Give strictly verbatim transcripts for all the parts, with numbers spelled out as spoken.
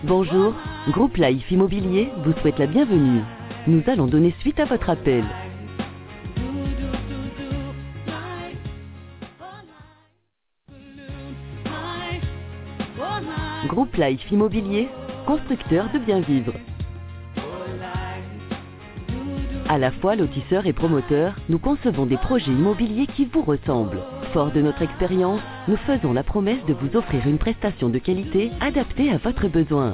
Bonjour, Groupe Life Immobilier vous souhaite la bienvenue. Nous allons donner suite à votre appel. Groupe Life Immobilier, constructeur de bien vivre. À la fois lotisseur et promoteur, nous concevons des projets immobiliers qui vous ressemblent. Fort de notre expérience, nous faisons la promesse de vous offrir une prestation de qualité adaptée à votre besoin.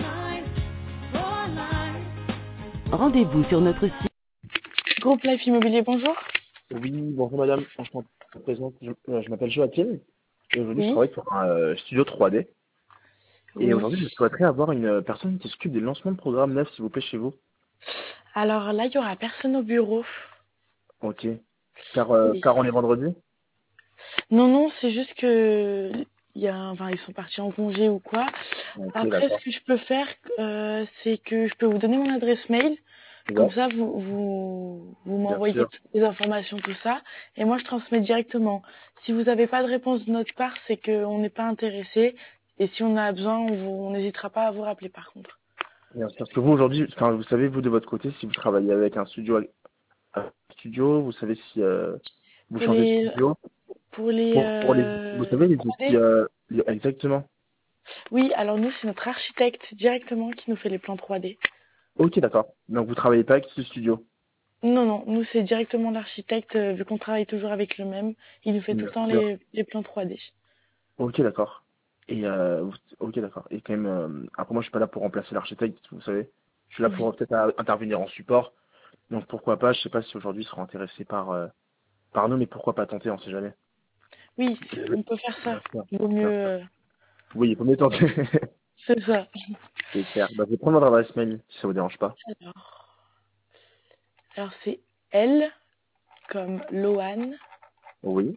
Rendez-vous sur notre site. Groupe Life Immobilier, bonjour. Oui, bonjour madame, enchanté. Je me présente, je, euh, je m'appelle Joachim et aujourd'hui je Oui. travaille pour un euh, studio trois D. Et Oui. aujourd'hui je souhaiterais avoir une euh, personne qui s'occupe des lancements de programmes neufs s'il vous plaît chez vous. Alors là, il y aura personne au bureau. Ok. Car, euh, Oui. car on est vendredi. Non, non, c'est juste que il y a, enfin, ils sont partis en congé ou quoi. Ok, Après, ce d'accord. que je peux faire, euh, c'est que je peux vous donner mon adresse mail. Comme Ouais, ça, vous, vous, vous bien m'envoyez sûr. toutes les informations, tout ça. Et moi, je transmets directement. Si vous n'avez pas de réponse de notre part, c'est qu'on n'est pas intéressé. Et si on a besoin, on vous- on n'hésitera pas à vous rappeler par contre. Bien sûr. Parce que vous aujourd'hui, enfin vous savez vous de votre côté si vous travaillez avec un studio, un studio, vous savez si euh, vous Pour changez de les, studio. pour les, Pour, pour les, vous euh, savez les trois D. outils, euh, les- exactement. Oui, alors nous, c'est notre architecte directement qui nous fait les plans trois D. Ok, d'accord. Donc vous travaillez pas avec ce studio. Non, non, nous, c'est directement l'architecte, euh, vu qu'on travaille toujours avec le même. Il nous fait tout le Bien temps sûr. les, les plans trois D. Ok, d'accord. Et euh, vous- ok, d'accord. Et quand même, euh, après moi je suis pas là pour remplacer l'architecte, vous savez. Je suis là pour Oui. euh, peut-être à- intervenir en support. Donc pourquoi pas, je sais pas si aujourd'hui ils seront intéressés par euh, par nous, mais pourquoi pas tenter, on sait jamais. Oui, Je on vais- peut faire Bien ça. sûr, Il vaut mieux, bien sûr. euh, Oui, il faut mieux tenter. c'est ça. C'est clair. Bah, je vais prendre votre adresse mail, si ça vous dérange pas. Alors, alors c'est L comme Loane. Oui,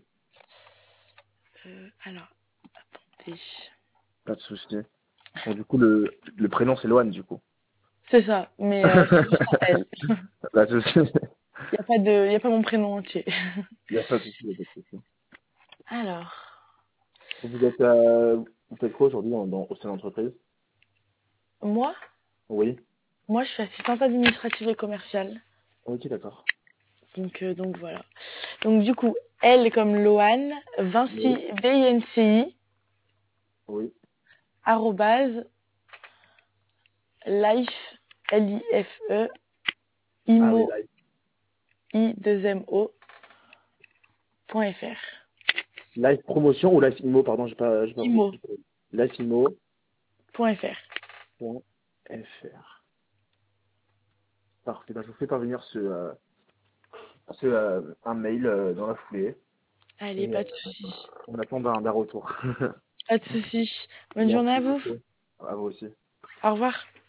Euh, alors, attendez. pas de souci. Bon, du coup, le, le prénom c'est Loane, du coup. C'est ça, mais euh, c'est juste un L. Pas de souci. Il n'y a pas de, il y a pas mon prénom entier. Il n'y a pas de souci, il y a pas de souci. Alors, Vous êtes, euh, vous faites quoi aujourd'hui dans, dans- au sein de l'entreprise? moi, Oui. moi, je suis assistante administrative et commerciale. Ok, d'accord. Donc, euh, donc voilà. Donc du coup, L comme Loane, Vinci, Oui. V I N C I, Oui. arrobase, life, L I F E, Ah oui, imo, là. I deux M O, point F R. Live promotion ou live immo, pardon, j'ai pas, j'ai pas Imo, compris. Liveimo.fr. point F R. Parfait. Ben, je vous fais parvenir ce, euh, ce euh, un mail euh, dans la foulée Allez, et euh, pas de souci. on attend d'un d'un retour. Pas de souci. Bonne journée Merci à vous. beaucoup. À vous aussi. Au revoir.